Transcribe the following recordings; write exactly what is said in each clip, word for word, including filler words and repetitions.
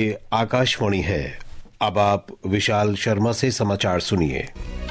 ये आकाशवाणी है। अब आप विशाल शर्मा से समाचार सुनिए।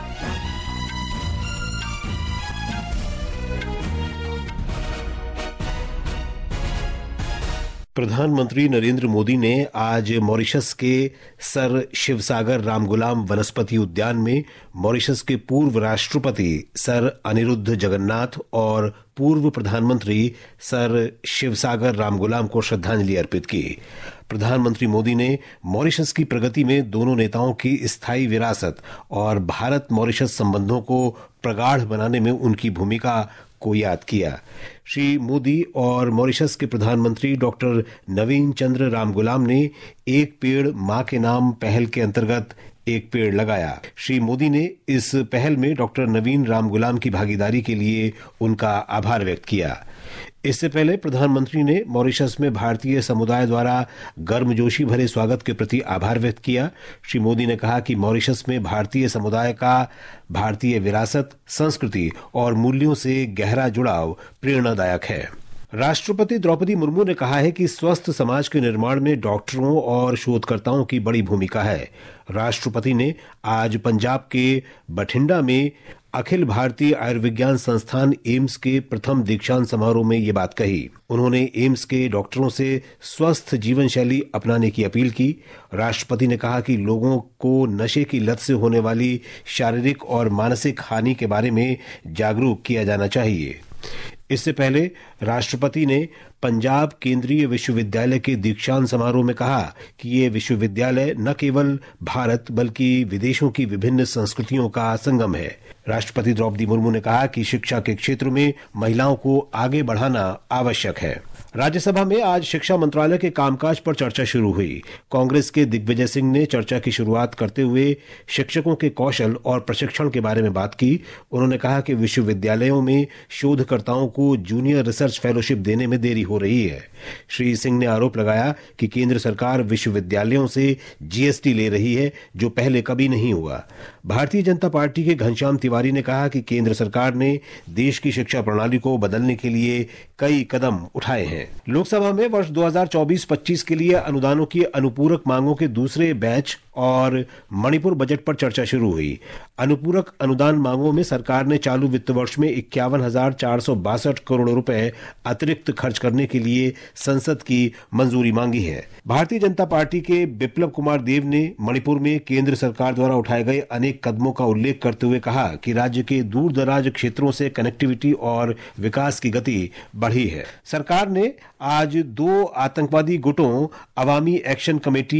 प्रधानमंत्री नरेंद्र मोदी ने आज मॉरिशस के सर शिवसागर रामगुलाम वनस्पति उद्यान में मॉरिशस के पूर्व राष्ट्रपति सर अनिरुद्ध जगन्नाथ और पूर्व प्रधानमंत्री सर शिवसागर रामगुलाम को श्रद्धांजलि अर्पित की। प्रधानमंत्री मोदी ने मॉरिशस की प्रगति में दोनों नेताओं की स्थायी विरासत और भारत मॉरिशस संबंधों को प्रगाढ़ बनाने में उनकी भूमिका को याद किया। श्री मोदी और मॉरिशस के प्रधानमंत्री डॉक्टर नवीन चंद्र रामगुलाम ने एक पेड़ मां के नाम पहल के अंतर्गत एक पेड़ लगाया। श्री मोदी ने इस पहल में डॉक्टर नवीन रामगुलाम की भागीदारी के लिए उनका आभार व्यक्त किया। इससे पहले प्रधानमंत्री ने मॉरिशस में भारतीय समुदाय द्वारा गर्मजोशी भरे स्वागत के प्रति आभार व्यक्त किया। श्री मोदी ने कहा कि मॉरिशस में भारतीय समुदाय का भारतीय विरासत, संस्कृति और मूल्यों से गहरा जुड़ाव प्रेरणादायक है। राष्ट्रपति द्रौपदी मुर्मू ने कहा है कि स्वस्थ समाज के निर्माण में डॉक्टरों और शोधकर्ताओं की बड़ी भूमिका है। राष्ट्रपति ने आज पंजाब के बठिंडा में अखिल भारतीय आयुर्विज्ञान संस्थान एम्स के प्रथम दीक्षांत समारोह में ये बात कही। उन्होंने एम्स के डॉक्टरों से स्वस्थ जीवन शैली अपनाने की अपील की। राष्ट्रपति ने कहा कि लोगों को नशे की लत से होने वाली शारीरिक और मानसिक हानि के बारे में जागरूक किया जाना चाहिए। इससे पहले राष्ट्रपति ने पंजाब केंद्रीय विश्वविद्यालय के दीक्षांत समारोह में कहा कि ये विश्वविद्यालय न केवल भारत बल्कि विदेशों की विभिन्न संस्कृतियों का संगम है। राष्ट्रपति द्रौपदी मुर्मू ने कहा कि शिक्षा के क्षेत्र में महिलाओं को आगे बढ़ाना आवश्यक है। राज्यसभा में आज शिक्षा मंत्रालय के कामकाज पर चर्चा शुरू हुई। कांग्रेस के दिग्विजय सिंह ने चर्चा की शुरुआत करते हुए शिक्षकों के कौशल और प्रशिक्षण के बारे में बात की। उन्होंने कहा कि विश्वविद्यालयों में शोधकर्ताओं को जूनियर रिसर्च फेलोशिप देने में देरी हो रही है। श्री सिंह ने आरोप लगाया कि केंद्र सरकार विश्वविद्यालयों से जीएसटी ले रही है, जो पहले कभी नहीं हुआ। भारतीय जनता पार्टी के घनश्याम तिवारी ने कहा कि केंद्र सरकार ने देश की शिक्षा प्रणाली को बदलने के लिए कई कदम उठाए हैं। लोकसभा में वर्ष दो हज़ार चौबीस पच्चीस के लिए अनुदानों की अनुपूरक मांगों के दूसरे बैच और मणिपुर बजट पर चर्चा शुरू हुई। अनुपूरक अनुदान मांगों में सरकार ने चालू वित्त वर्ष में इक्यावन हजार चार सौ बासठ करोड़ रुपए अतिरिक्त खर्च करने के लिए संसद की मंजूरी मांगी है। भारतीय जनता पार्टी के बिप्लब कुमार देव ने मणिपुर में केंद्र सरकार द्वारा उठाए गए अनेक कदमों का उल्लेख करते हुए कहा कि राज्य के दूर दराज क्षेत्रों से कनेक्टिविटी और विकास की गति बढ़ी है। सरकार ने आज दो आतंकवादी गुटों अवामी एक्शन कमेटी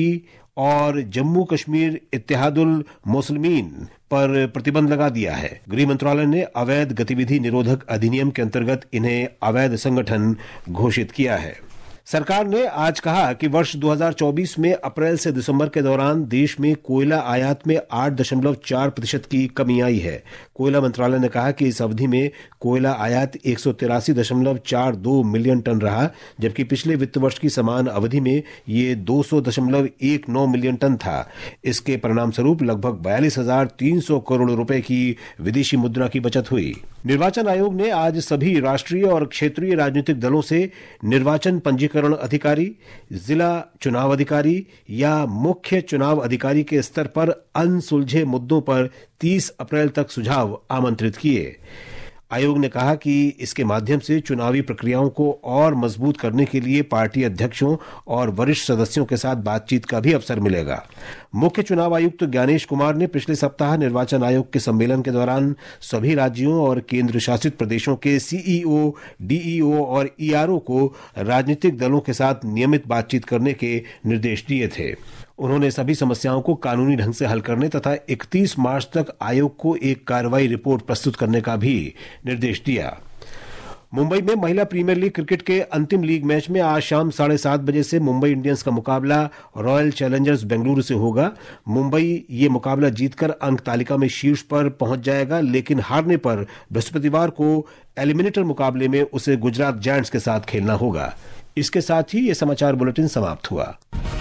और जम्मू कश्मीर इत्तेहादुल मुस्लिमीन पर प्रतिबंध लगा दिया है। गृह मंत्रालय ने अवैध गतिविधि निरोधक अधिनियम के अंतर्गत इन्हें अवैध संगठन घोषित किया है। सरकार ने आज कहा कि वर्ष दो हज़ार चौबीस में अप्रैल से दिसंबर के दौरान देश में कोयला आयात में आठ दशमलव चार प्रतिशत की कमी आई है। कोयला मंत्रालय ने कहा कि इस अवधि में कोयला आयात एक सौ तिरासी दशमलव चार दो मिलियन टन रहा, जबकि पिछले वित्त वर्ष की समान अवधि में ये दो सौ दशमलव एक नौ मिलियन टन था। इसके परिणाम स्वरूप लगभग बयालीस हजार तीन सौ करोड़ रुपए की विदेशी मुद्रा की बचत हुई। निर्वाचन आयोग ने आज सभी राष्ट्रीय और क्षेत्रीय राजनीतिक दलों से निर्वाचन पंजीकरण अधिकारी, जिला चुनाव अधिकारी या मुख्य चुनाव अधिकारी के स्तर पर अनसुलझे मुद्दों पर तीस अप्रैल तक सुझाव आमंत्रित किए। आयोग ने कहा कि इसके माध्यम से चुनावी प्रक्रियाओं को और मजबूत करने के लिए पार्टी अध्यक्षों और वरिष्ठ सदस्यों के साथ बातचीत का भी अवसर मिलेगा। मुख्य चुनाव आयुक्त ज्ञानेश कुमार ने पिछले सप्ताह निर्वाचन आयोग के सम्मेलन के दौरान सभी राज्यों और केंद्र शासित प्रदेशों के सीईओ, डीईओ और ईआरओ को राजनीतिक दलों के साथ नियमित बातचीत करने के निर्देश दिए थे। उन्होंने सभी समस्याओं को कानूनी ढंग से हल करने तथा इकतीस मार्च तक आयोग को एक कार्रवाई रिपोर्ट प्रस्तुत करने का भी निर्देश दिया। मुंबई में महिला प्रीमियर लीग क्रिकेट के अंतिम लीग मैच में आज शाम साढ़े सात बजे से मुंबई इंडियंस का मुकाबला रॉयल चैलेंजर्स बेंगलुरु से होगा। मुंबई ये मुकाबला जीतकर अंक तालिका में शीर्ष पर पहुंच जाएगा, लेकिन हारने पर बृहस्पतिवार को एलिमिनेटर मुकाबले में उसे गुजरात जायंट्स के साथ खेलना होगा। इसके साथ ही ये समाचार बुलेटिन समाप्त हुआ।